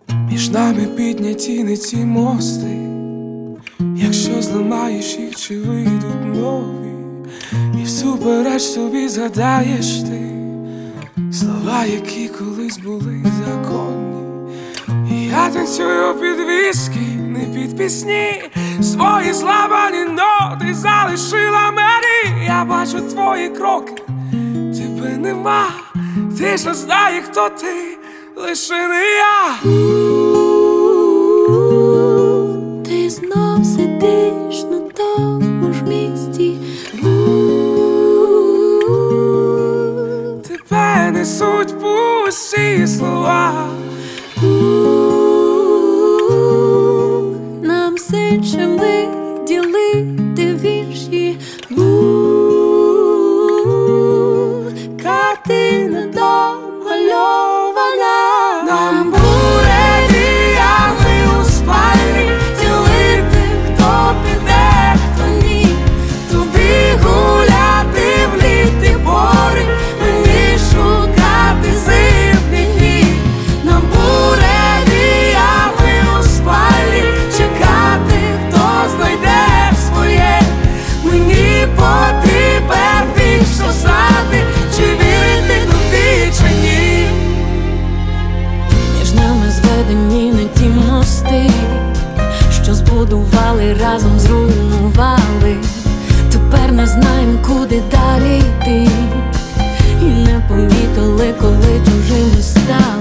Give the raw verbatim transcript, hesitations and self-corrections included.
Між нами підняті не ті мости. Якщо зламаєш їх, чи вийдуть нові, і всупереч собі згадаєш ти слова, які колись були законні. І я танцюю під віскі, не під пісні. Свої зламані ноти залишила мені. Я бачу твої кроки, тебе нема. Ти ж не знаєш, хто ти, лише не я. Ти знов сидиш на тому ж місці. Тебе несуть пусті слова. Нам все чим виділити вірші. Картина домальована. Нам буде діями у спальні, ділити, хто піде, хто ні. Тобі гуляти в літі пори, мені шукати зимні дні. Нам буде діями у спальні, чекати, хто знайде своє. Мені потрібен вічно знати, чи вірити тобі, чи ні. Між нами зведені не ті мости, що збудували, разом зруйнували. Тепер не знаєм, куди далі йти, і не помітили, коли чужими стали.